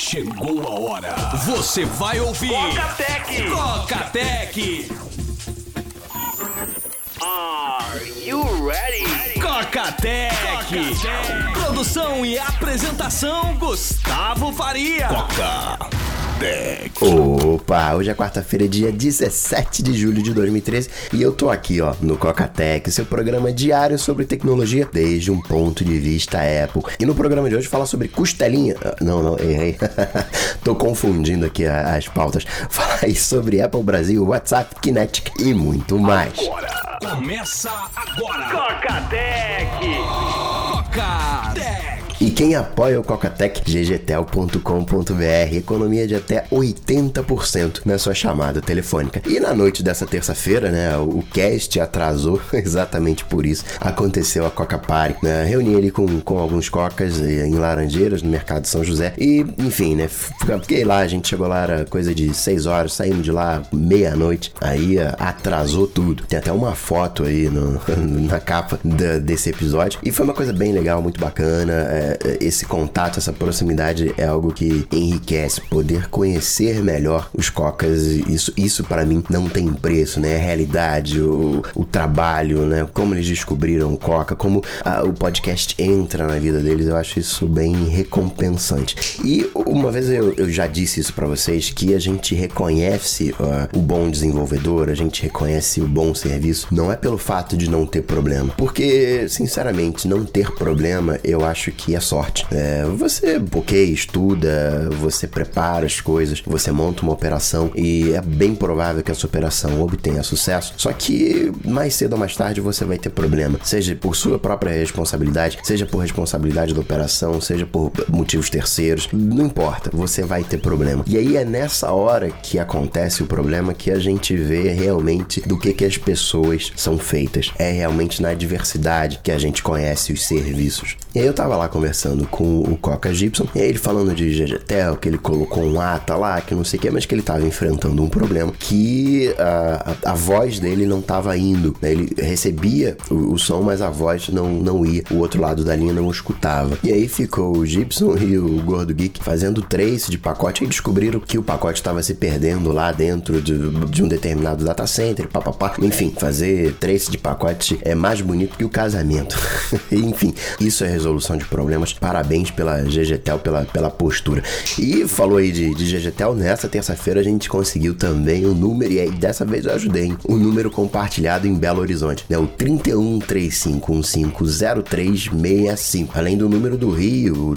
Chegou a hora. Você vai ouvir Coca-Tech. Coca-Tech. Are you ready? Coca-Tech. Produção e apresentação Gustavo Faria. Coca-Tech. Opa, hoje é quarta-feira, dia 17 de julho de 2013 e eu tô aqui, no Coca-Tech, seu programa diário sobre tecnologia desde um ponto de vista Apple. E no programa de hoje fala sobre costelinha. Não, errei. Tô confundindo aqui as pautas. Fala aí sobre Apple Brasil, WhatsApp, Kinetic e muito mais. Começa agora. Coca-Tech. Coca-Tech. E quem apoia o Coca-Tech, ggtel.com.br, economia de até 80% na sua chamada telefônica. E na noite dessa terça-feira, o cast atrasou exatamente por isso. Aconteceu a Coca Party, reuni ali com alguns cocas em Laranjeiras, no mercado de São José. E, enfim, fiquei lá, a gente chegou lá, era coisa de 6 horas, saímos de lá meia-noite. Aí atrasou tudo. Tem até uma foto aí na capa desse episódio. E foi uma coisa bem legal, muito bacana. Esse contato, essa proximidade é algo que enriquece, poder conhecer melhor os cocas, isso para mim não tem preço, A realidade, o trabalho, como eles descobriram o Coca, como o podcast entra na vida deles, eu acho isso bem recompensante. E uma vez eu já disse isso para vocês, que a gente reconhece o bom desenvolvedor, a gente reconhece o bom serviço, não é pelo fato de não ter problema, porque sinceramente não ter problema eu acho que é sorte. Você estuda, você prepara as coisas, você monta uma operação e é bem provável que essa operação obtenha sucesso, só que mais cedo ou mais tarde você vai ter problema, seja por sua própria responsabilidade, seja por responsabilidade da operação, seja por motivos terceiros, não importa, você vai ter problema. E aí é nessa hora que acontece o problema que a gente vê realmente do que as pessoas são feitas. É realmente na diversidade que a gente conhece os serviços. E aí eu tava lá conversando com o Coca Gibson, e aí ele falando de ggtel, que ele colocou um ATA lá, que não sei o que, mas que ele tava enfrentando um problema, que a voz dele não tava indo, Ele recebia o som, mas a voz não ia, o outro lado da linha não escutava. E aí ficou o Gibson e o Gordo Geek fazendo trace de pacote, e descobriram que o pacote tava se perdendo lá dentro de um determinado data center, papapá. Enfim, fazer trace de pacote é mais bonito que o casamento. Enfim, isso é resolução de problemas. Parabéns pela ggtel, pela postura. E falou aí de ggtel, nessa terça-feira a gente conseguiu também o número, e aí dessa vez eu ajudei, o número compartilhado em Belo Horizonte, o 3135150365, além do número do Rio, o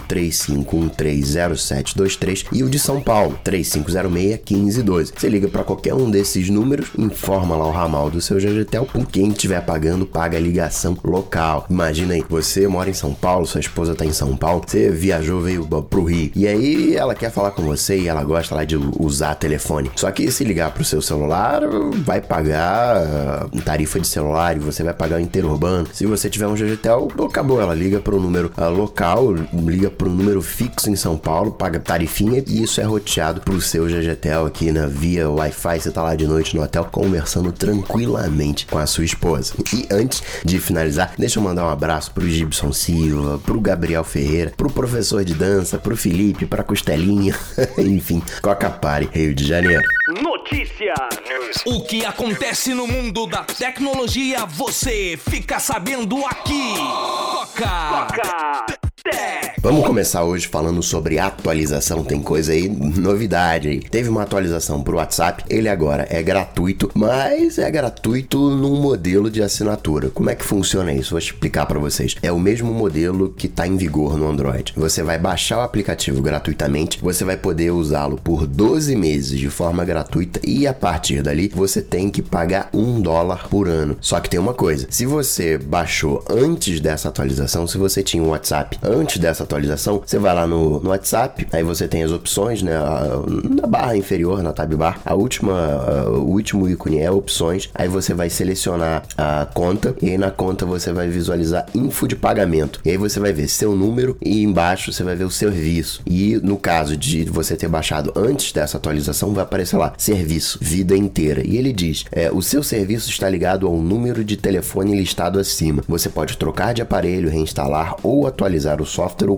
35130723, e o de São Paulo, 35061512. Você liga para qualquer um desses números, informa lá o ramal do seu ggtel, com quem estiver pagando, paga a ligação local. Imagina aí, você mora em São Paulo, sua esposa tá em São Paulo, você viajou, veio pro Rio, e aí ela quer falar com você e ela gosta lá de usar telefone. Só que se ligar pro seu celular, vai pagar tarifa de celular e você vai pagar o interurbano. Se você tiver um ggtel, acabou, ela liga pro número local, liga pro número fixo em São Paulo, paga tarifinha e isso é roteado pro seu ggtel aqui via Wi-Fi. Você tá lá de noite no hotel conversando tranquilamente com a sua esposa. E antes de finalizar, deixa eu mandar um abraço pro Gibson Silva, pro Gabriel Ferreira, pro professor de dança, pro Felipe, pra Costelinha, enfim, Coca Party, Rio de Janeiro. Notícia. O que acontece no mundo da tecnologia, você fica sabendo aqui. Coca-Tech. Vamos começar hoje falando sobre atualização, tem coisa aí, novidade aí. Teve uma atualização pro WhatsApp, ele agora é gratuito, mas é gratuito num modelo de assinatura. Como é que funciona isso? Vou explicar pra vocês. É o mesmo modelo que tá em vigor no Android. Você vai baixar o aplicativo gratuitamente, você vai poder usá-lo por 12 meses de forma gratuita e a partir dali você tem que pagar $1 por ano. Só que tem uma coisa, se você baixou antes dessa atualização, se você tinha um WhatsApp antes dessa atualização, você vai lá no WhatsApp, aí você tem as opções, na barra inferior, na tab bar, o último ícone é opções, aí você vai selecionar a conta, e aí na conta você vai visualizar info de pagamento, e aí você vai ver seu número, e embaixo você vai ver o serviço, e no caso de você ter baixado antes dessa atualização, vai aparecer lá, serviço, vida inteira, e ele diz, o seu serviço está ligado ao número de telefone listado acima, você pode trocar de aparelho, reinstalar ou atualizar o software ou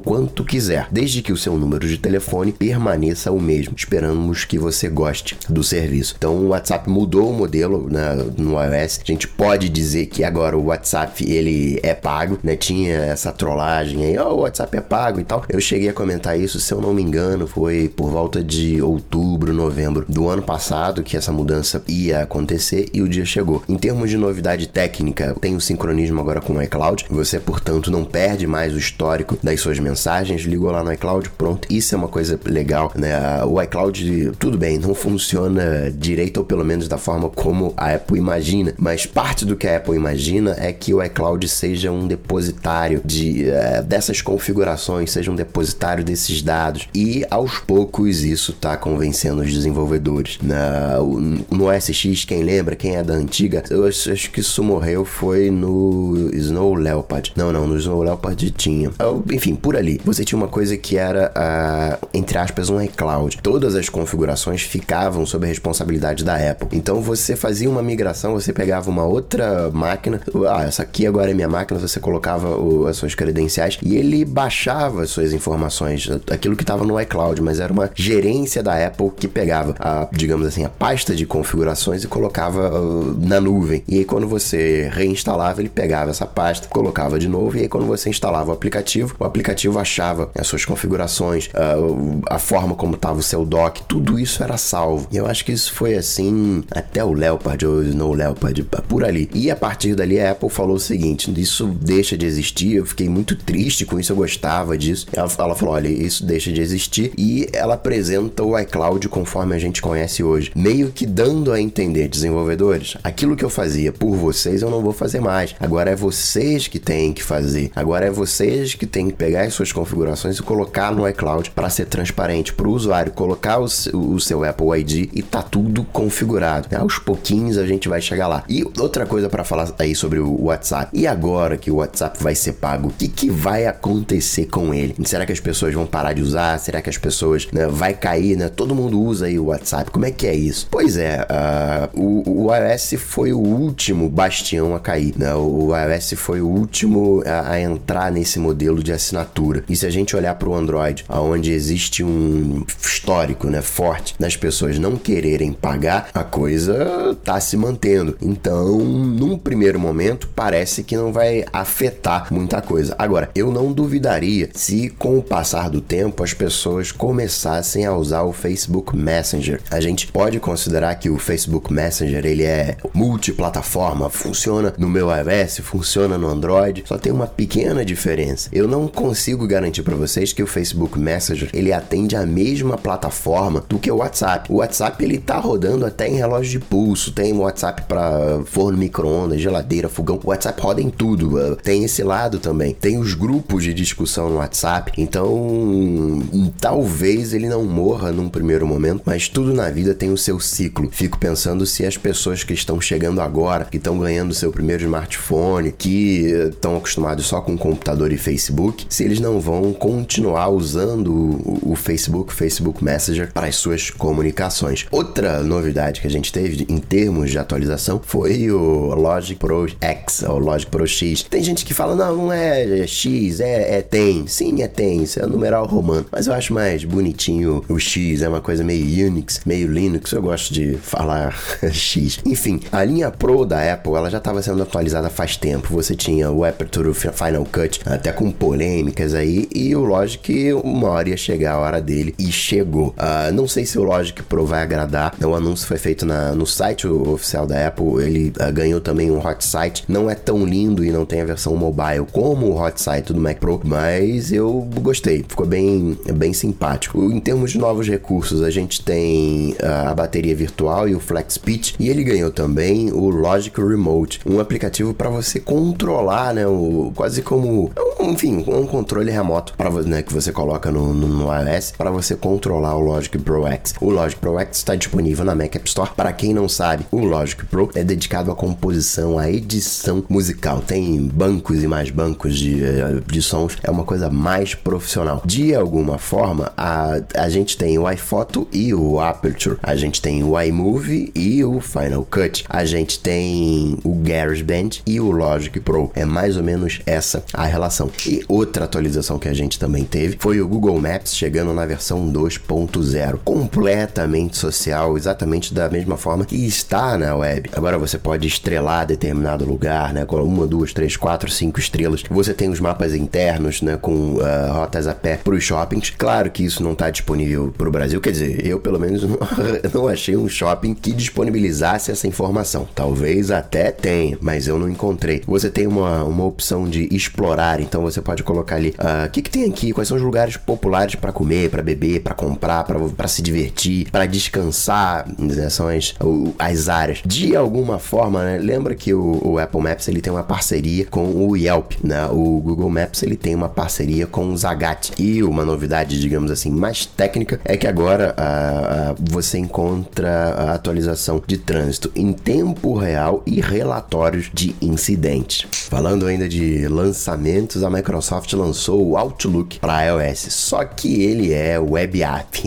quanto quiser, desde que o seu número de telefone permaneça o mesmo. Esperamos que você goste do serviço. Então o WhatsApp mudou o modelo, né, no iOS. A gente pode dizer que agora o WhatsApp ele é pago, né? Tinha essa trollagem aí, o WhatsApp é pago e tal. Eu cheguei a comentar isso, se eu não me engano, foi por volta de outubro, novembro do ano passado que essa mudança ia acontecer e o dia chegou. Em termos de novidade técnica, tem o sincronismo agora com o iCloud. Você, portanto, não perde mais o histórico das suas mensagens. Ligou lá no iCloud, pronto. Isso é uma coisa legal, né? O iCloud, tudo bem, não funciona direito, ou pelo menos da forma como a Apple imagina, mas parte do que a Apple imagina é que o iCloud seja um depositário dessas configurações, seja um depositário desses dados, e aos poucos isso tá convencendo os desenvolvedores. No OS X, quem lembra, quem é da antiga, eu acho que isso morreu foi no Snow Leopard. Não, no Snow Leopard tinha. Enfim, por ali. Você tinha uma coisa que era, entre aspas, um iCloud. Todas as configurações ficavam sob a responsabilidade da Apple. Então você fazia uma migração, você pegava uma outra máquina, essa aqui agora é minha máquina, você colocava as suas credenciais e ele baixava as suas informações, aquilo que estava no iCloud, mas era uma gerência da Apple que pegava digamos assim, a pasta de configurações e colocava na nuvem. E aí quando você reinstalava, ele pegava essa pasta, colocava de novo, e aí quando você instalava o aplicativo achava as suas configurações, a forma como estava o seu dock, tudo isso era salvo. E eu acho que isso foi assim até o Leopard ou Snow Leopard, por ali. E a partir dali a Apple falou o seguinte: isso deixa de existir. Eu fiquei muito triste com isso, eu gostava disso. Ela falou, olha, isso deixa de existir, e ela apresenta o iCloud conforme a gente conhece hoje, meio que dando a entender, desenvolvedores, aquilo que eu fazia por vocês eu não vou fazer mais, agora é vocês que têm que fazer, agora é vocês que têm que pegar as suas configurações e colocar no iCloud para ser transparente para o usuário, colocar o seu Apple ID e tá tudo configurado. Aos pouquinhos a gente vai chegar lá. E outra coisa para falar aí sobre o WhatsApp, e agora que o WhatsApp vai ser pago, o que vai acontecer com ele? Será que as pessoas vão parar de usar? Será que as pessoas, né, vai cair, né? Todo mundo usa aí o WhatsApp, como é que é isso? Pois é, o iOS foi o último bastião a cair, né? O iOS foi o último a entrar nesse modelo de assinatura. E se a gente olhar para o Android, onde existe um histórico, né, forte das pessoas não quererem pagar, a coisa tá se mantendo. Então, num primeiro momento, parece que não vai afetar muita coisa. Agora, eu não duvidaria se com o passar do tempo as pessoas começassem a usar o Facebook Messenger. A gente pode considerar que o Facebook Messenger ele é multiplataforma, funciona no meu iOS, funciona no Android, só tem uma pequena diferença. Eu não consigo garantir para vocês que o Facebook Messenger ele atende a mesma plataforma do que o WhatsApp. O WhatsApp ele tá rodando até em relógio de pulso, tem WhatsApp para forno micro-ondas, geladeira, fogão, o WhatsApp roda em tudo, tem esse lado também. Tem os grupos de discussão no WhatsApp, então talvez ele não morra num primeiro momento, mas tudo na vida tem o seu ciclo. Fico pensando se as pessoas que estão chegando agora, que estão ganhando seu primeiro smartphone, que estão acostumados só com computador e Facebook, se eles não vão continuar usando o Facebook Messenger para as suas comunicações. Outra novidade que a gente teve em termos de atualização foi o Logic Pro X, ou Logic Pro X. Tem gente que fala, não é X, tem. Sim, tem, isso é numeral romano. Mas eu acho mais bonitinho o X, é uma coisa meio Unix, meio Linux, eu gosto de falar X. Enfim, a linha Pro da Apple, ela já estava sendo atualizada faz tempo. Você tinha o Aperture Final Cut, até com polêmicas aí, e o Logic, uma hora ia chegar a hora dele, e chegou. Não sei se o Logic Pro vai agradar, o anúncio foi feito no site oficial da Apple, ele ganhou também um Hot Site, não é tão lindo e não tem a versão mobile como o Hot Site do Mac Pro, mas eu gostei, ficou bem simpático. Em termos de novos recursos, a gente tem a bateria virtual e o Flex Pitch, e ele ganhou também o Logic Remote, um aplicativo para você controlar, né, quase como, enfim, um controle remoto né, que você coloca no iOS para você controlar o Logic Pro X. O Logic Pro X está disponível na Mac App Store. Para quem não sabe, o Logic Pro é dedicado à composição, à edição musical. Tem bancos e mais bancos de sons, é uma coisa mais profissional. De alguma forma, a gente tem o iPhoto e o Aperture, a gente tem o iMovie e o Final Cut, a gente tem o GarageBand e o Logic Pro. É mais ou menos essa a relação. E outra atualização atualização que a gente também teve foi o Google Maps chegando na versão 2.0, completamente social, exatamente da mesma forma que está na web. Agora você pode estrelar determinado lugar, né, com 1, 2, 3, 4, 5 estrelas. Você tem os mapas internos, né, com rotas a pé para os shoppings. Claro que isso não está disponível para o Brasil, quer dizer, eu pelo menos não achei um shopping que disponibilizasse essa informação. Talvez até tenha, mas eu não encontrei. Você tem uma opção de explorar, então você pode colocar ali o que tem aqui, quais são os lugares populares para comer, para beber, para comprar, para se divertir, para descansar, né, são as áreas. De alguma forma, né, lembra que o Apple Maps ele tem uma parceria com o Yelp, né? O Google Maps ele tem uma parceria com o Zagat. E uma novidade, digamos assim, mais técnica é que agora você encontra a atualização de trânsito em tempo real e relatórios de incidentes. Falando ainda de lançamentos, a Microsoft lançou o Outlook para iOS, só que ele é Web App.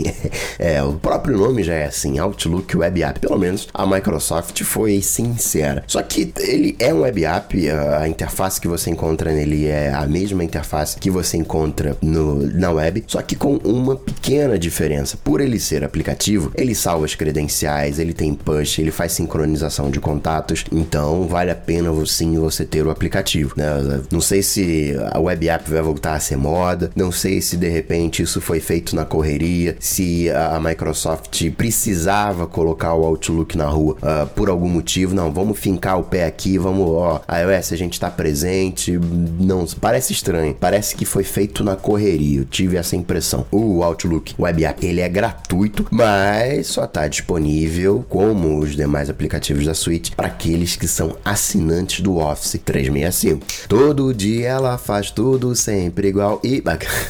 O próprio nome já é assim, Outlook Web App. Pelo menos a Microsoft foi sincera. Só que ele é um Web App, a interface que você encontra nele é a mesma interface que você encontra na web, só que com uma pequena diferença. Por ele ser aplicativo, ele salva as credenciais, ele tem push, ele faz sincronização de contatos, então vale a pena sim você ter o aplicativo, né? Não sei se a Web App vai voltar a ser moda, não sei se de repente isso foi feito na correria, se a Microsoft precisava colocar o Outlook na rua por algum motivo. Não, vamos fincar o pé aqui, vamos, iOS, a gente tá presente. Não, parece estranho, parece que foi feito na correria, eu tive essa impressão. O Outlook Web App, ele é gratuito, mas só tá disponível, como os demais aplicativos da suite, para aqueles que são assinantes do Office 365. Todo dia ela faz tudo sempre igual e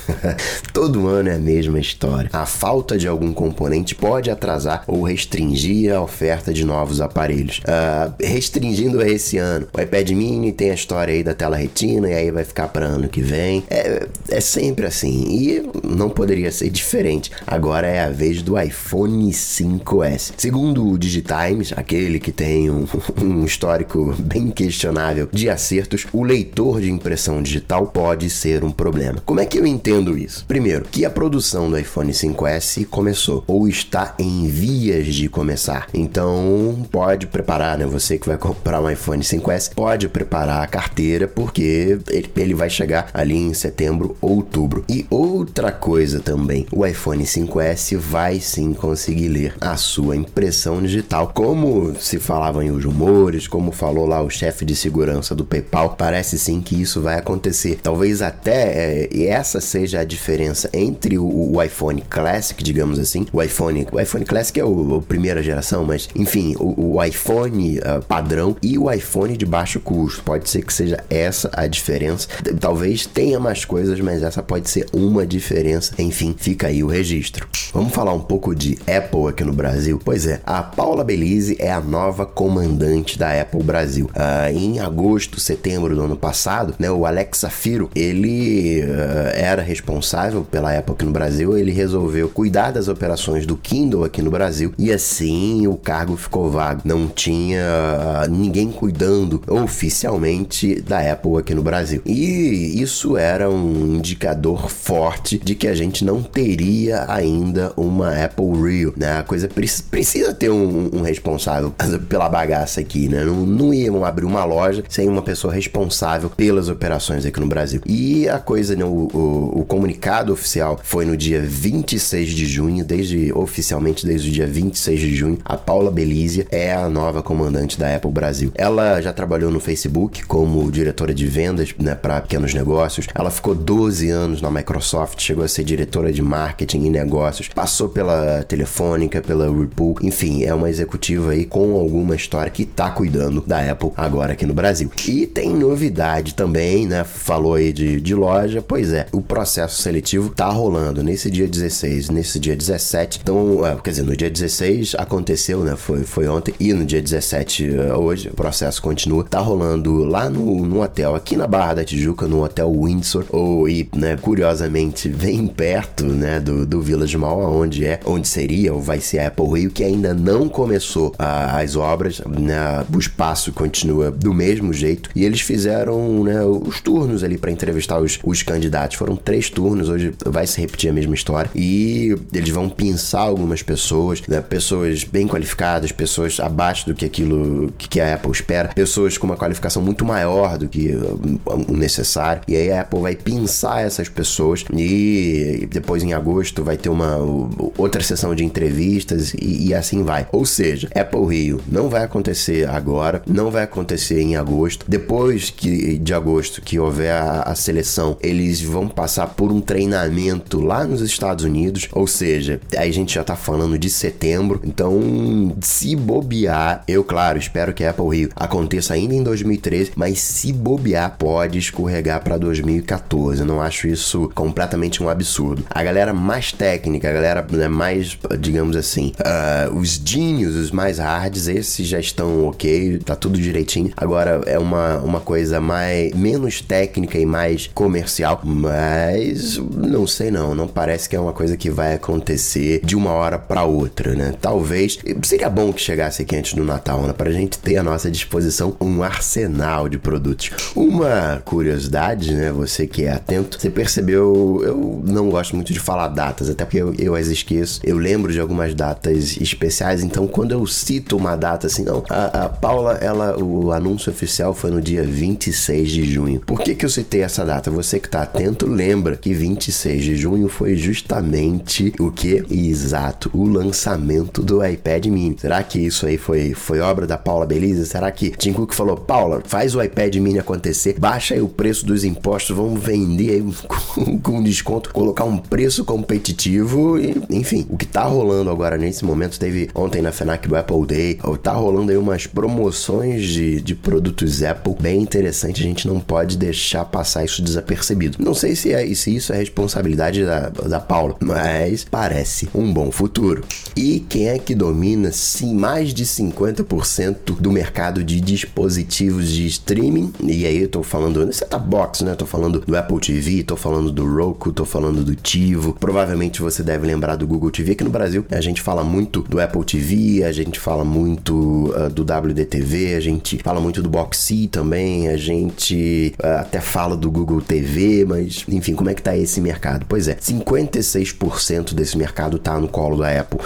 todo ano é a mesma história. A falta de algum componente pode atrasar ou restringir a oferta de novos aparelhos. Restringindo esse ano, o iPad mini tem a história aí da tela retina e aí vai ficar para ano que vem. É sempre assim e não poderia ser diferente. Agora é a vez do iPhone 5S. Segundo o Digitimes, aquele que tem um histórico bem questionável de acertos, o leitor de impressão digital pode ser um problema. Como é que eu entendo isso? Primeiro, que a produção do iPhone 5S começou ou está em vias de começar. Então, pode preparar, né? Você que vai comprar um iPhone 5S, pode preparar a carteira, porque ele vai chegar ali em setembro, outubro. E outra coisa também, o iPhone 5S vai sim conseguir ler a sua impressão digital, como se falavam em os rumores, como falou lá o chefe de segurança do PayPal, parece sim que isso vai acontecer. Talvez até essa seja a diferença entre o iPhone Classic, digamos assim, o iPhone Classic é o primeira geração, mas enfim, o iPhone padrão e o iPhone de baixo custo. Pode ser que seja essa a diferença. Talvez tenha mais coisas, mas essa pode ser uma diferença. Enfim, fica aí o registro. Vamos falar um pouco de Apple aqui no Brasil? Pois é, a Paula Belize é a nova comandante da Apple Brasil. Em agosto, setembro do ano passado, né, o Alex Safiro, ele era responsável pela Apple aqui no Brasil. Ele resolveu cuidar das operações do Kindle aqui no Brasil e assim o cargo ficou vago. Não tinha ninguém cuidando oficialmente da Apple aqui no Brasil. E isso era um indicador forte de que a gente não teria ainda uma Apple Real, né? A coisa precisa ter um responsável pela bagaça aqui, né? Não iam abrir uma loja sem uma pessoa responsável pelas operações aqui no Brasil. E a coisa, né? O comunicado oficial foi no dia 26 de junho, oficialmente desde o dia 26 de junho, a Paula Belize é a nova comandante da Apple Brasil. Ela já trabalhou no Facebook como diretora de vendas, né, para pequenos negócios. Ela ficou 12 anos na Microsoft, chegou a ser diretora de marketing e negócios, passou pela Telefônica, pela Whirlpool, enfim, é uma executiva aí com alguma história que tá cuidando da Apple agora aqui no Brasil. E tem novidade também, né? Falou aí de loja, pois é, o processo seletivo tá rolando nesse dia 16, nesse dia 17, então, quer dizer, no dia 16 aconteceu, né? Foi ontem, e no dia 17, hoje, o processo continua, tá rolando lá no hotel, aqui na Barra da Tijuca, no Hotel Windsor, né, curiosamente, bem perto, né, do Village Mall, Mall, onde seria ou vai ser a Apple Rio, que ainda não começou as obras, né? O espaço continua do mesmo jeito, e eles fizeram, né, os turnos ali para entrevistar os candidatos. Foram 3 turnos, hoje vai se repetir a mesma história, e eles vão pinçar algumas pessoas, né, pessoas bem qualificadas, pessoas abaixo do que aquilo que a Apple espera, pessoas com uma qualificação muito maior do que o necessário, e aí a Apple vai pinçar essas pessoas, e depois em agosto vai ter uma outra sessão de entrevistas, e assim vai. Ou seja, Apple Rio não vai acontecer agora, não vai acontecer em agosto. Depois de agosto que houver a seleção, eles vão passar por um treinamento lá nos Estados Unidos, ou seja, aí a gente já tá falando de setembro. Então, se bobear, eu, claro, espero que a Apple Rio aconteça ainda em 2013, mas se bobear, pode escorregar para 2014. Eu não acho isso completamente um absurdo. A galera mais técnica, a galera, né, mais, digamos assim, os genios, os mais hards, esses já estão ok, tá tudo direitinho. Agora é uma coisa menos técnica e mais comercial, mas não sei não parece que é uma coisa que vai acontecer de uma hora pra outra, né? Talvez, seria bom que chegasse aqui antes do Natal, né? Pra gente ter à nossa disposição um arsenal de produtos. Uma curiosidade, né? Você que é atento, você percebeu, eu não gosto muito de falar datas, até porque eu as esqueço. Eu lembro de algumas datas especiais, então quando eu cito uma data assim, não, a Paula, o anúncio oficial foi no dia 26 de junho. Por que eu citei essa data? Você que tá atento lembra que 26 de junho foi justamente o que? Exato, o lançamento do iPad mini. Será que isso aí foi obra da Paula Belize? Será que Tim Cook falou, Paula, faz o iPad mini acontecer, baixa aí o preço dos impostos, vamos vender aí com desconto, colocar um preço competitivo e, enfim, o que tá rolando agora nesse momento, teve ontem na FNAC do Apple Day, tá rolando aí umas promoções de produtos Apple bem interessante, a gente não pode deixar passar isso desapercebido. Não sei se isso é responsabilidade da Paula, mas parece um bom futuro. E quem é que domina mais de 50% do mercado de dispositivos de streaming? E aí eu tô falando do set-top box, né? Tô falando do Apple TV, tô falando do Roku, tô falando do TiVo. Provavelmente você deve lembrar do Google TV. Aqui no Brasil a gente fala muito do Apple TV, a gente fala muito do WDTV, a gente fala muito do Boxee também, a gente até fala do Google TV, mas enfim, como é que tá esse mercado? Pois é, 56% desse mercado tá no colo da Apple.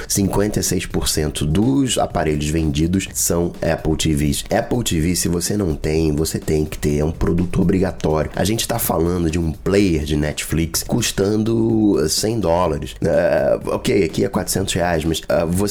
56% dos aparelhos vendidos são Apple TVs. Apple TV, se você não tem, você tem que ter, é um produto obrigatório. A gente tá falando de um player de Netflix custando $100. Ok, aqui é R$400, mas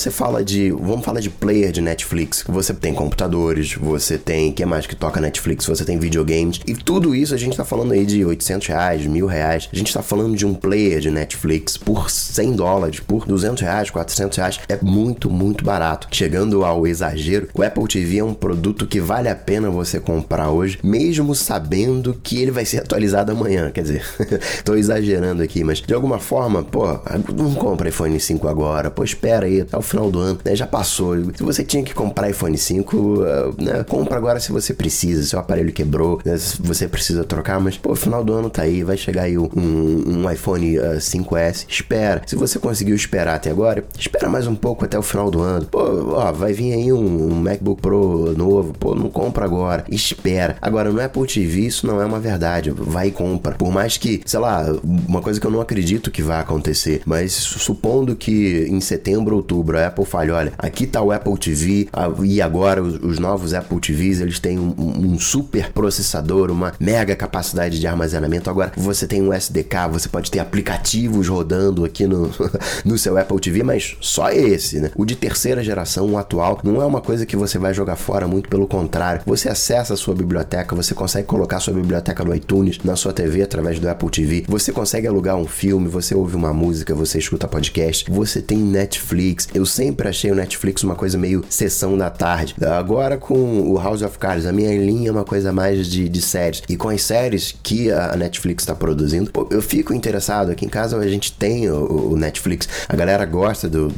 vamos falar de player de Netflix. Você tem computadores, você tem, que mais que toca Netflix? Você tem videogames, e tudo isso a gente tá falando aí de R$800, R$1.000. A gente tá falando de um player de Netflix por $100, por R$200, R$400. É muito, muito barato. Chegando ao exagero, o Apple TV é um produto que vale a pena você comprar hoje, mesmo sabendo que ele vai ser atualizado amanhã. Quer dizer, tô exagerando aqui, mas de alguma forma, não compra iPhone 5 agora, espera aí, até o final do ano, né? Já passou. Se você tinha que comprar iPhone 5, né? Compra agora se você precisa, seu aparelho quebrou, né? Se você precisa trocar, mas, final do ano tá aí, vai chegar aí um iPhone 5S, espera. Se você conseguiu esperar até agora, espera mais um pouco até o final do ano. Vai vir aí um MacBook Pro novo, não compra agora, espera. Agora, no Apple TV isso não é uma verdade, vai e compra. Por mais que, sei lá, uma coisa que eu não acredito que vai acontecer, mas supondo que em setembro, outubro, a Apple fale, olha, aqui tá o Apple TV, e agora os novos Apple TVs, eles têm um super processador, uma mega capacidade de armazenamento, agora você tem um SDK, você pode ter aplicativos rodando aqui no seu Apple TV, mas só esse, né? O de terceira geração, o atual, não é uma coisa que você vai jogar fora, muito pelo contrário. Você acessa a sua biblioteca, você consegue colocar a sua biblioteca no iTunes, na sua TV, através do Apple TV, você consegue alugar um filme, você ouve uma música, você escuta podcast, você tem Netflix. Eu sempre achei o Netflix uma coisa meio sessão da tarde. Agora com o House of Cards, a minha linha é uma coisa mais de séries. E com as séries que a Netflix está produzindo, eu fico interessado. Aqui em casa a gente tem o Netflix. A galera gosta do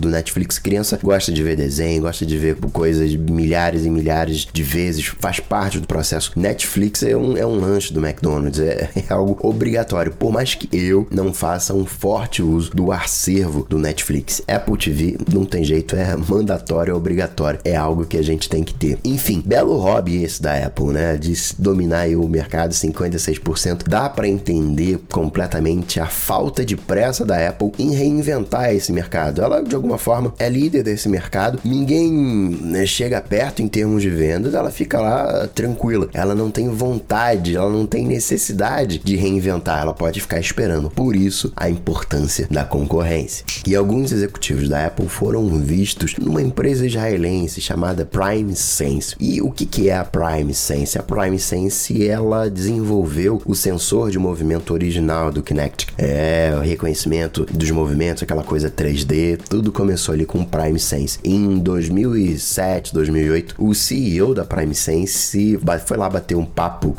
do Netflix. Criança gosta de ver desenho, gosta de ver coisas milhares e milhares de vezes, faz parte do processo. Netflix é um lanche do McDonald's, é algo obrigatório, por mais que eu não faça um forte uso do acervo do Netflix. Apple TV não tem jeito, é mandatório, é obrigatório, é algo que a gente tem que ter. Enfim, belo hobby esse da Apple, né, de dominar aí o mercado 56%. Dá pra entender completamente a falta de pressa da Apple em reinventar esse mercado. Ela, de alguma forma, é líder desse mercado, ninguém, né, chega perto em termos de vendas, ela fica lá tranquila, ela não tem vontade, ela não tem necessidade de reinventar, ela pode ficar esperando. Por isso, a importância da concorrência. E alguns executivos da Apple foram vistos numa empresa israelense chamada PrimeSense. E o que é a PrimeSense? A PrimeSense, ela desenvolveu o sensor de movimento original do Kinect. O reconhecimento dos movimentos, aquela coisa 3D, tudo começou ali com o PrimeSense. Em 2007, 2008, o CEO da PrimeSense foi lá bater um papo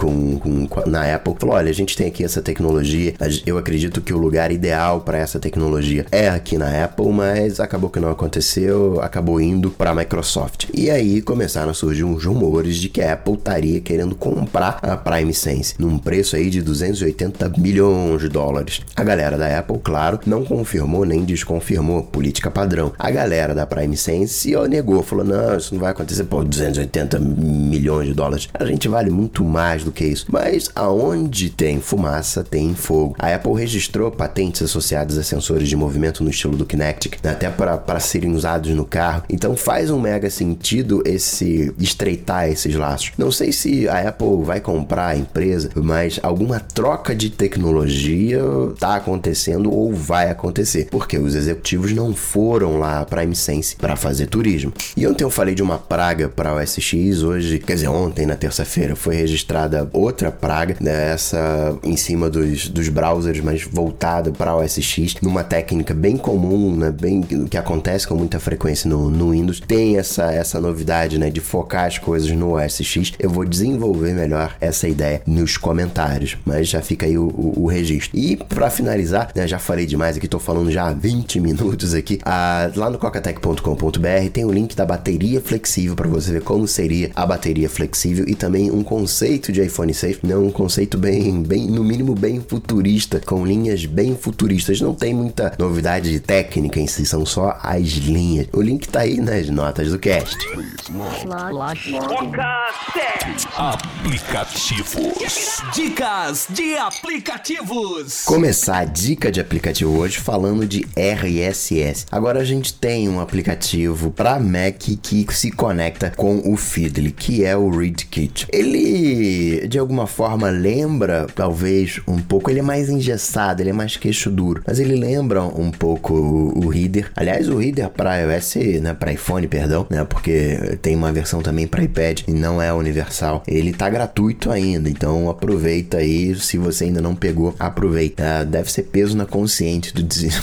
na Apple, falou: olha, a gente tem aqui essa tecnologia, eu acredito que o lugar ideal para essa tecnologia é aqui na Apple, mas acabou que não aconteceu, acabou indo para a Microsoft. E aí começaram a surgir uns rumores de que a Apple estaria querendo comprar a PrimeSense num preço aí de 280 bilhões de dólares. A galera da Apple, claro, não confirmou nem desconfirmou, política padrão. A galera da PrimeSense negou, falou: não, isso não vai acontecer, 280 milhões de dólares. A gente vale muito mais do que isso. Mas aonde tem fumaça, tem fogo. A Apple registrou patentes associadas a sensores de movimento no estilo do Kinect, até para serem usados no carro. Então faz um mega sentido estreitar esses laços. Não sei se a Apple vai comprar a empresa, mas alguma troca de tecnologia tá acontecendo ou vai acontecer, porque os executivos não foram lá a PrimeSense para fazer turismo. E ontem eu falei de uma praga para o OS X, hoje, quer dizer, ontem na terça-feira, foi registrada outra praga, essa em cima dos browsers, mas voltada para o OS X, numa técnica bem comum, né, que acontece com muita frequência no Windows. Tem essa novidade, né, de focar as coisas no OS X. Eu vou desenvolver melhor essa ideia nos comentários, mas já fica aí o registro. E para finalizar, né, já falei demais aqui, tô falando já há 20 minutos aqui, lá no cocatec.com.br tem o link da bateria flexível para você ver como seria a bateria flexível e também um conceito de iPhone 6, né, um conceito bem, no mínimo bem futurista, com linhas bem futuristas. Não tem muita novidade de técnica em si, são só as linhas. O link tá aí nas notas do cast. Aplicativos. Dicas de aplicativos. Começar a dica de aplicativo hoje falando de RSS. Agora a gente tem um aplicativo para Mac que se conecta com o Feedly, que é o ReadKit. Ele, de alguma forma, lembra, talvez, um pouco, ele é mais engessado, ele é mais queixo duro, mas ele lembra um pouco o Reader. Aliás, o Reader para iOS, né, para iPhone, perdão, né, porque tem uma versão também para iPad e não é universal. Ele tá gratuito ainda, então aproveita aí, se você ainda não pegou, aproveita. Deve ser peso na consciência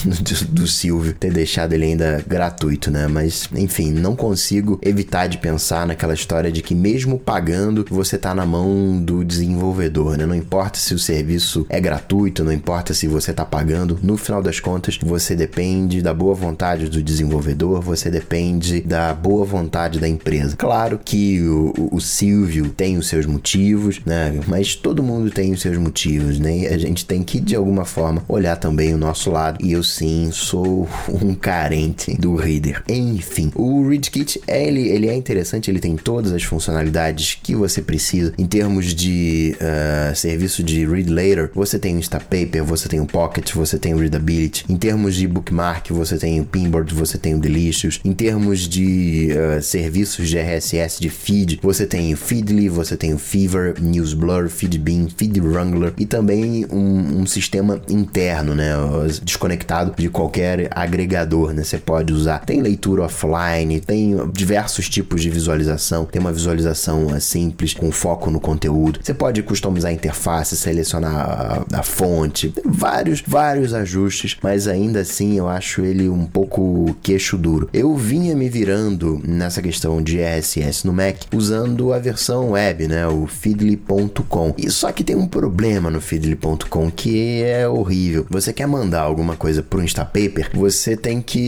do Silvio ter deixado ele ainda gratuito, né, mas enfim, não consigo evitar de pensar naquela história de que mesmo pagando, você tá na mão do desenvolvedor, né, não importa se o serviço é gratuito, não importa se você tá pagando, no final das contas, você depende da boa vontade do desenvolvedor, você depende da boa vontade da empresa. Claro que o Silvio tem os seus motivos, né? Mas todo mundo tem os seus motivos, né? A gente tem que, de alguma forma, olhar também o nosso lado. E eu, sim, sou um carente do Reader. Enfim, o ReadKit, ele é interessante, ele tem todas as funcionalidades que você precisa. Em termos de serviço de Read Later, você tem o Instapaper, você tem o Pocket, você tem o Readability. Em termos de bookmark, você tem o Pinboard, você tem o Delicious. Em termos de serviços de RSS, de feed, você tem o Feedly, você tem o Fever, Newsblur, Feedbeam, FeedWrangler e também um sistema interno, né, desconectado de qualquer agregador, né, você pode usar. Tem leitura offline, tem diversos tipos de visualização, tem uma visualização simples, com foco no conteúdo. Você pode customizar a interface, selecionar a fonte, tem vários ajustes, mas ainda assim eu acho ele um pouco queixo duro. Eu vinha me virando nessa questão de RSS no Mac usando a versão web, né, o Feedly.com. E só que tem um problema no Feedly.com que é horrível. Você quer mandar alguma coisa pro Instapaper, você tem que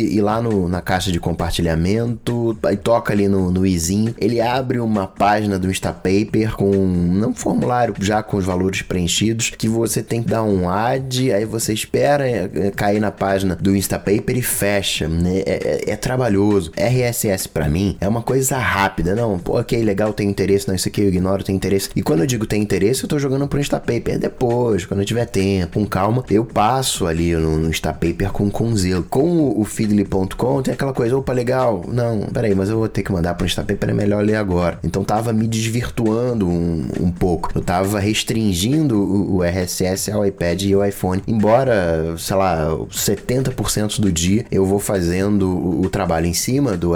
ir lá na caixa de compartilhamento, aí toca ali no izinho, ele abre uma página do Instapaper com um formulário já com os valores preenchidos, que você tem que dar um add, aí você espera cair na página do Instapaper e fecha, né? É trabalhoso. RSS pra mim é uma coisa rápida, não, pô, ok, legal, tem interesse, não, isso aqui eu ignoro, tem interesse. E quando eu digo tem interesse, eu tô jogando pro Instapaper. Depois, quando eu tiver tempo, com calma, eu passo ali no Instapaper com zelo. Com o Feedly.com tem aquela coisa, opa, legal, não, peraí, mas eu vou ter que mandar pro Instapaper, é melhor ler agora. Então tava me desvirtuando um pouco. Eu tava restringindo o RSS ao iPad e ao iPhone. Embora, sei lá, 70% do dia eu vou fazendo o trabalho em cima do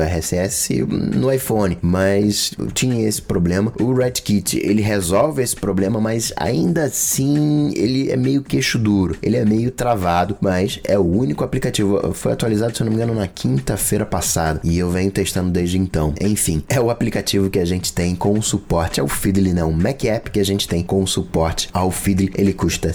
RSS no iPhone, mas tinha esse problema. O RedKit, ele resolve esse problema, mas ainda assim ele é meio queixo duro, ele é meio travado, mas é o único aplicativo. Foi atualizado, se eu não me engano, na quinta-feira passada e eu venho testando desde então. Enfim, é o aplicativo que a gente tem com suporte ao Feedly, né? Um Mac App que a gente tem com suporte ao Feedly. Ele custa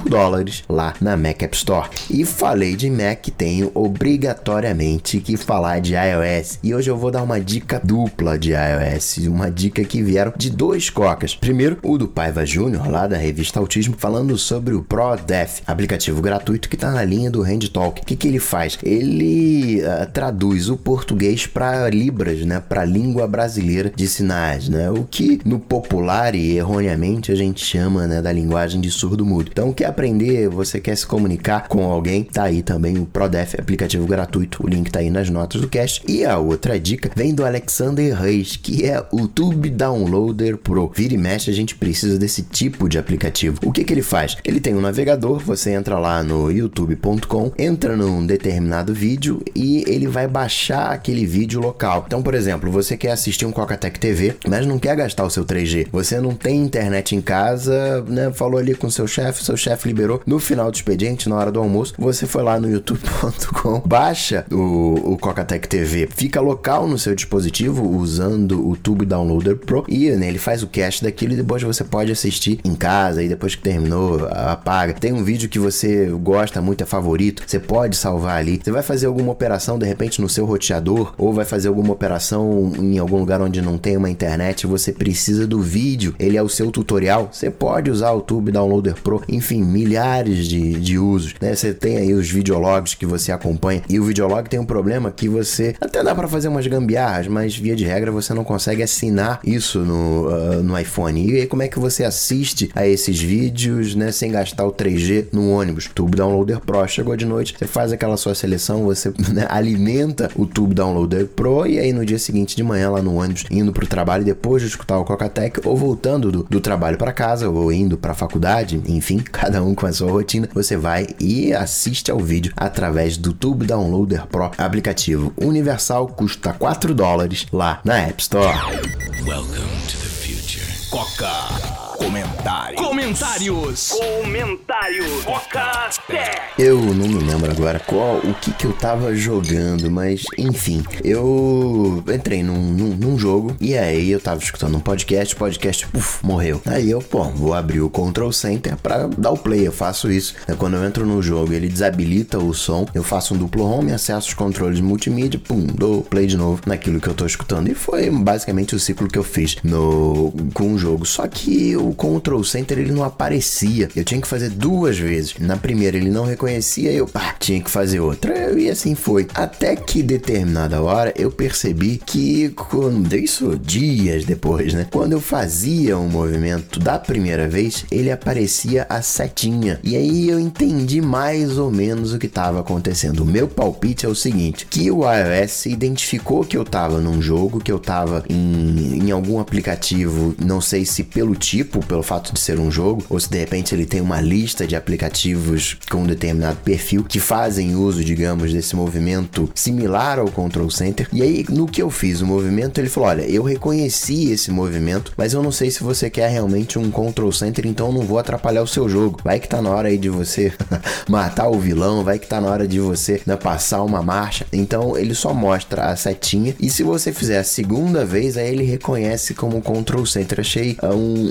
$5 lá na Mac App Store. E falei de Mac, tenho obrigatoriamente que falar de iOS. E hoje eu vou dar uma dica dupla de iOS, uma dica que vieram de dois cocas. Primeiro, o do Paiva Júnior, lá da revista Autismo, falando sobre o ProDef, aplicativo gratuito que tá na linha do HandTalk. O que ele faz? Ele traduz o português para Libras, né? Para língua brasileira de sinais, né? O que no popular e erroneamente a gente chama, né, da linguagem de surdo-mudo. Então, quer aprender, você quer se comunicar com alguém, tá aí também o ProDef, aplicativo gratuito. O link tá aí nas notas do cast. E a outra dica vem do Alexander Reis, que é o Tube Downloader Pro. Vira e mexe, a gente precisa desse tipo de aplicativo. O que ele faz? Ele tem um navegador, você entra lá no youtube.com, entra num determinado vídeo e ele vai baixar aquele vídeo local. Então, por exemplo, você quer assistir um Cocatec TV, mas não quer gastar o seu 3G. Você não tem internet em casa, né? Falou ali com seu chefe liberou. No final do expediente, na hora do almoço, você foi lá no youtube.com, baixa o Cocatec TV, fica local no seu dispositivo usando o Tube Downloader Pro e, né, ele faz o cache daquilo e depois você pode assistir em casa e depois que terminou, apaga. Tem um vídeo que você gosta muito, é favorito, você pode salvar ali. Você vai fazer alguma operação de repente no seu roteador ou vai fazer alguma operação em algum lugar onde não tem uma internet, você precisa do vídeo, ele é o seu tutorial, você pode usar o Tube Downloader Pro, enfim, milhares de usos, né? Você tem aí os videologs que você acompanha e o videolog tem um problema que você até dá para fazer umas gambiarras, mas via de regra você não consegue assinar isso no iPhone. E aí como é que você assiste a esses vídeos, né, sem gastar o 3G no ônibus? Tube Downloader Pro, chegou de noite, você faz aquela sua seleção, você, né, alimenta o Tube Downloader Pro e aí no dia seguinte de manhã lá no ônibus, indo pro trabalho depois de escutar o Cocatec ou voltando do trabalho para casa ou indo pra faculdade, enfim, cada um com a sua rotina, você vai e assiste ao vídeo através do Tube Downloader Pro, aplicativo universal, custa $4 lá na App Store. Welcome to the future. Coca. Comentários. Cocatec. Eu não me lembro agora o que eu tava jogando, mas enfim, eu entrei num jogo e aí eu tava escutando um podcast, morreu. Aí eu, vou abrir o Control Center pra dar o play, eu faço isso. Quando eu entro no jogo, ele desabilita o som, eu faço um duplo home, acesso os controles multimídia, dou play de novo naquilo que eu tô escutando. E foi basicamente o ciclo que eu fiz com o jogo. Só que o Control Center ele não aparecia. Eu tinha que fazer 2 vezes. Na primeira ele não reconhecia, eu tinha que fazer outra. E assim foi. Até que determinada hora eu percebi que, isso dias depois, né? Quando eu fazia um movimento da primeira vez, ele aparecia a setinha. E aí eu entendi mais ou menos o que estava acontecendo. O meu palpite é o seguinte, que o iOS identificou que eu estava num jogo, que eu estava em algum aplicativo, não sei se pelo tipo, pelo fato de ser um jogo, ou se de repente ele tem uma lista de aplicativos com um determinado perfil que fazem uso, digamos, desse movimento similar ao Control Center. E aí, no que eu fiz o movimento, ele falou, olha, eu reconheci esse movimento, mas eu não sei se você quer realmente um Control Center, então eu não vou atrapalhar o seu jogo. Vai que tá na hora aí de você matar o vilão, vai que tá na hora de você, né, passar uma marcha. Então ele só mostra a setinha e se você fizer a segunda vez, aí ele reconhece como Control Center. Achei um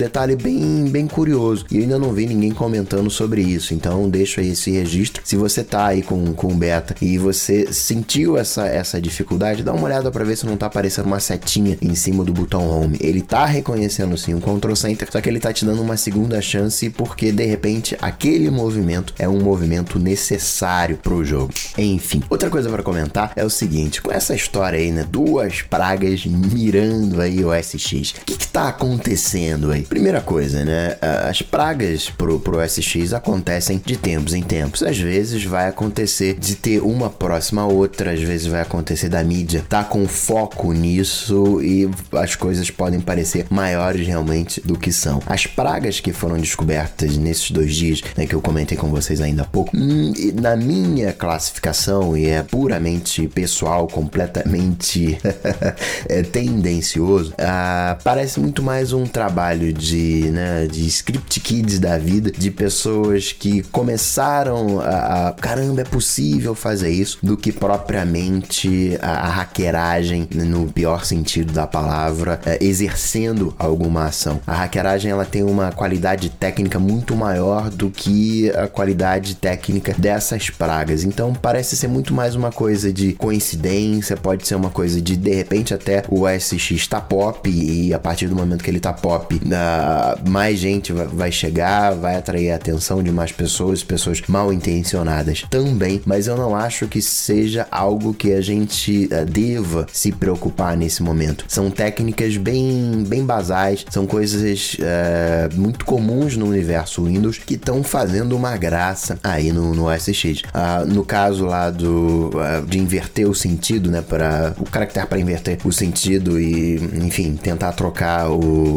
detalhe bem curioso. E eu ainda não vi ninguém comentando sobre isso. Então deixo aí esse registro. Se você tá aí com o beta e você sentiu essa dificuldade, dá uma olhada pra ver se não tá aparecendo uma setinha em cima do botão home. Ele tá reconhecendo sim o Control Center, só que ele tá te dando uma segunda chance porque de repente aquele movimento é um movimento necessário pro jogo. Enfim, outra coisa pra comentar é o seguinte, com essa história aí, né, 2 pragas mirando aí o OS X, o que tá acontecendo aí? Primeira coisa, né, as pragas pro OS X acontecem de tempos em tempos. Às vezes vai acontecer de ter uma próxima a outra, às vezes vai acontecer da mídia tá com foco nisso e as coisas podem parecer maiores realmente do que são. As pragas que foram descobertas nesses 2 dias, né, que eu comentei com vocês ainda há pouco, na minha classificação, e é puramente pessoal, completamente tendencioso, parece muito mais um trabalho de script kids da vida, de pessoas que começaram caramba, é possível fazer isso, do que propriamente a hackeragem, no pior sentido da palavra, exercendo alguma ação. A hackeragem, ela tem uma qualidade técnica muito maior do que a qualidade técnica dessas pragas. Então parece ser muito mais uma coisa de coincidência, pode ser uma coisa de repente até o OS X tá pop e a partir do momento que ele tá pop, mais gente vai chegar, vai atrair a atenção de mais pessoas mal intencionadas também, mas eu não acho que seja algo que a gente deva se preocupar nesse momento. São técnicas bem basais, são coisas muito comuns no universo Windows que estão fazendo uma graça aí no OS X. No caso lá de inverter o sentido, né, o caractere para inverter o sentido e, enfim, tentar trocar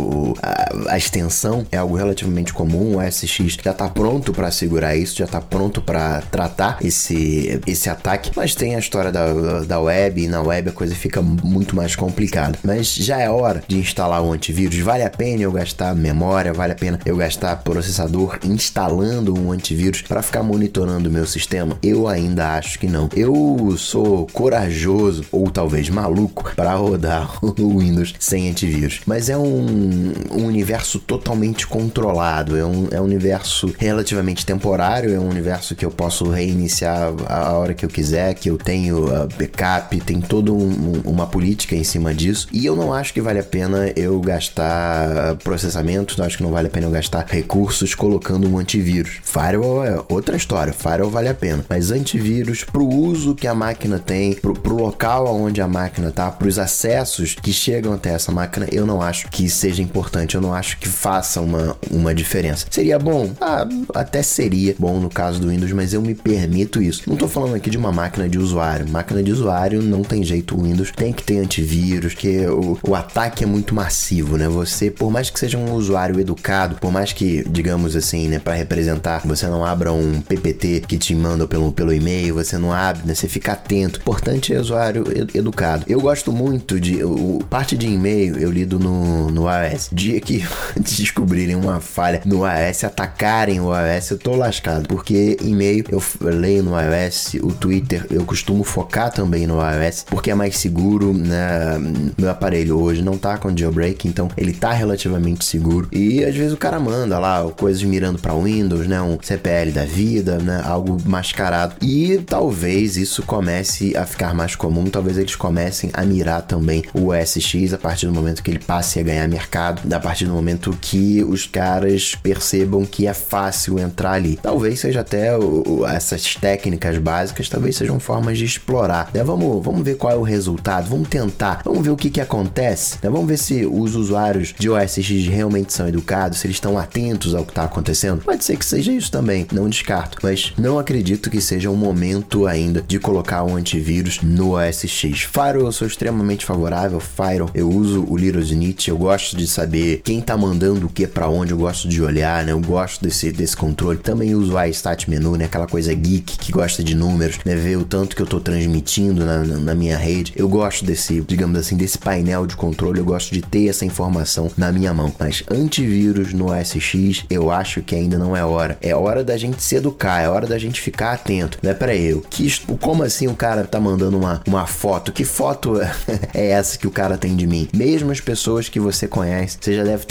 a extensão é algo relativamente comum. O OS X já está pronto para segurar isso, já está pronto para tratar esse ataque, mas tem a história da web, e na web a coisa fica muito mais complicada. Mas já é hora de instalar o antivírus. Vale a pena eu gastar memória, vale a pena eu gastar processador instalando um antivírus para ficar monitorando o meu sistema? Eu ainda acho que não. Eu sou corajoso, ou talvez maluco, para rodar o Windows sem antivírus. Mas é um universo totalmente controlado, é um universo relativamente temporário, é um universo que eu posso reiniciar a hora que eu quiser, que eu tenho backup, tem toda uma política em cima disso, e eu não acho que vale a pena eu gastar processamento, não acho que não vale a pena eu gastar recursos colocando um antivírus. Firewall é outra história, firewall vale a pena, mas antivírus pro uso que a máquina tem, pro local onde a máquina tá, pros acessos que chegam até essa máquina, eu não acho que seja importante, eu não acho que faça uma diferença. Seria bom? Até seria bom no caso do Windows, mas eu me permito isso. Não tô falando aqui de uma máquina de usuário. Máquina de usuário não tem jeito, o Windows tem que ter antivírus, que o ataque é muito massivo, né? Você, por mais que seja um usuário educado, por mais que, digamos assim, né, para representar, você não abra um PPT que te manda pelo e-mail, você não abre, né? Você fica atento. O importante é usuário educado. Eu gosto muito de... parte de e-mail eu lido no iOS. Dia que descobrirem uma falha no iOS, atacarem o iOS, eu tô lascado, porque e-mail eu leio no iOS, o Twitter eu costumo focar também no iOS, porque é mais seguro, né? Meu aparelho hoje não tá com jailbreak, então ele tá relativamente seguro, e às vezes o cara manda lá coisas mirando pra Windows, né? Um CPL da vida, né? Algo mascarado, e talvez isso comece a ficar mais comum, talvez eles comecem a mirar também o OS X a partir do momento que ele passe a ganhar mercado, a partir do momento que os caras percebam que é fácil entrar ali. Talvez seja até essas técnicas básicas, talvez sejam formas de explorar, né? Vamos ver qual é o resultado, vamos tentar, vamos ver o que acontece, né? Vamos ver se os usuários de OS X realmente são educados, se eles estão atentos ao que está acontecendo. Pode ser que seja isso também, não descarto, mas não acredito que seja um momento ainda de colocar um antivírus no OS X. Firewall eu sou extremamente favorável, Firewall eu uso o Little Snitch, eu gosto de saber quem tá mandando o que pra onde, eu gosto de olhar, né? Eu gosto desse controle. Também uso o iStat menu, né? Aquela coisa geek que gosta de números, né? Ver o tanto que eu tô transmitindo na minha rede. Eu gosto desse, digamos assim, desse painel de controle, eu gosto de ter essa informação na minha mão. Mas antivírus no OS X, eu acho que ainda não é hora. É hora da gente se educar, é hora da gente ficar atento, né? Peraí, como assim o cara tá mandando uma foto? Que foto é essa que o cara tem de mim? Mesmo as pessoas que você conhece, você já deve ter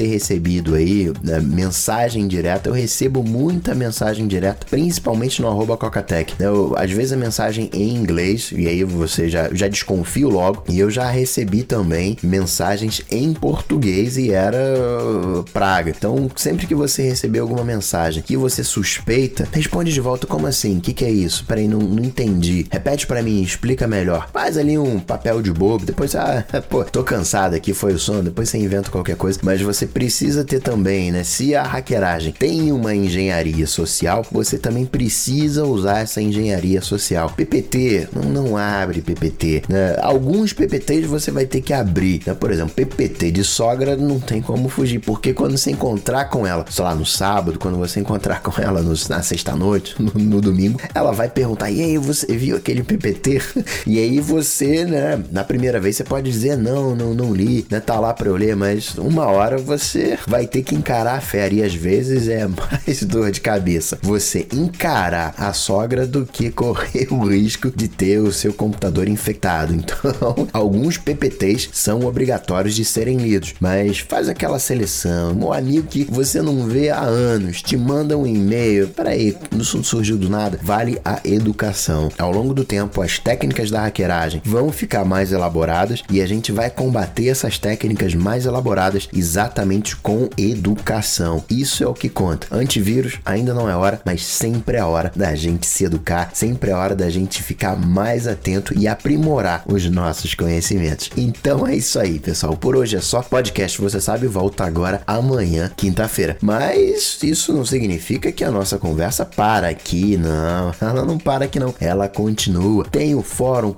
recebido aí mensagem direta. Eu recebo muita mensagem direta, principalmente no @Cocatec. Às vezes a mensagem em inglês, e aí você já desconfio logo. E eu já recebi também mensagens em português e era praga. Então, sempre que você receber alguma mensagem que você suspeita, responde de volta: como assim? O que é isso? Peraí, não entendi. Repete pra mim, explica melhor. Faz ali um papel de bobo, depois, tô cansado aqui, foi o sono, depois você inventa qualquer coisa. Mas você precisa ter também, né? Se a hackeragem tem uma engenharia social, você também precisa usar essa engenharia social. PPT, não abre PPT, né? Alguns PPTs você vai ter que abrir, né? Por exemplo, PPT de sogra não tem como fugir, porque quando você encontrar com ela, sei lá, no sábado, quando você encontrar com ela na sexta-noite, no domingo, ela vai perguntar: e aí, você viu aquele PPT? E aí você, né, na primeira vez você pode dizer: não li, né, tá lá pra eu ler, mas uma hora você vai ter que encarar a fera, e às vezes é mais dor de cabeça você encarar a sogra do que correr o risco de ter o seu computador infectado. Então, alguns PPTs são obrigatórios de serem lidos, mas faz aquela seleção. Um amigo que você não vê há anos te manda um e-mail, peraí, não surgiu do nada. Vale a educação. Ao longo do tempo, as técnicas da hackeragem vão ficar mais elaboradas e a gente vai combater essas técnicas mais elaboradas exatamente com educação. Isso é o que conta. Antivírus ainda não é hora, mas sempre é hora da gente se educar, sempre é hora da gente ficar mais atento e aprimorar os nossos conhecimentos. Então é isso aí, pessoal. Por hoje é só. Podcast, você sabe, volta agora amanhã, quinta-feira. Mas isso não significa que a nossa conversa para aqui, não. Ela não para aqui, não. Ela continua. Tem o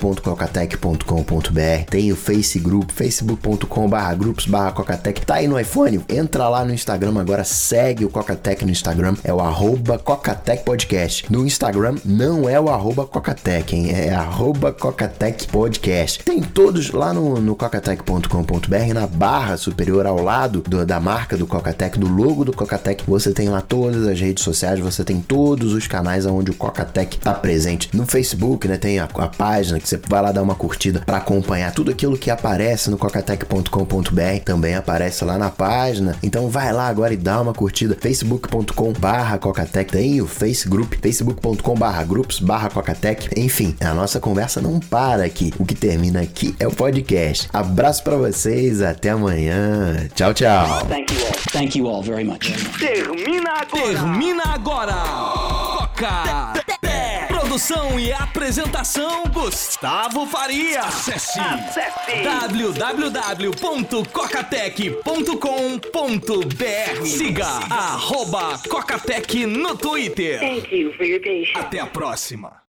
fórum.cocatec.com.br, tem o Face Group, facebook.com/grupos/Cocatec. Tá aí no iPhone? Entra lá no Instagram agora, segue o Cocatec no Instagram, é o @Cocatec Podcast. No Instagram não é o @Cocatec, hein? É @Cocatec Podcast. Tem todos lá no cocatec.com.br, na barra superior ao lado da marca do Cocatec, do logo do Cocatec, você tem lá todas as redes sociais, você tem todos os canais onde o Cocatec tá presente. No Facebook, né, tem a página que você vai lá dar uma curtida para acompanhar tudo aquilo que aparece no cocatec.com.br, também aparece lá na página. Então vai lá agora e dá uma curtida. facebook.com/Cocatec, tem o Face Group, facebook.com/grupos/Cocatec. Enfim, a nossa conversa não para aqui. O que termina aqui é o podcast. Abraço para vocês, até amanhã. Tchau, tchau. Thank you all very much. Termina agora. Coca. Produção e apresentação Gustavo Faria. Acesse www.cocatec.com.br. Siga @Cocatec no Twitter. Thank you for your patience. Até a próxima.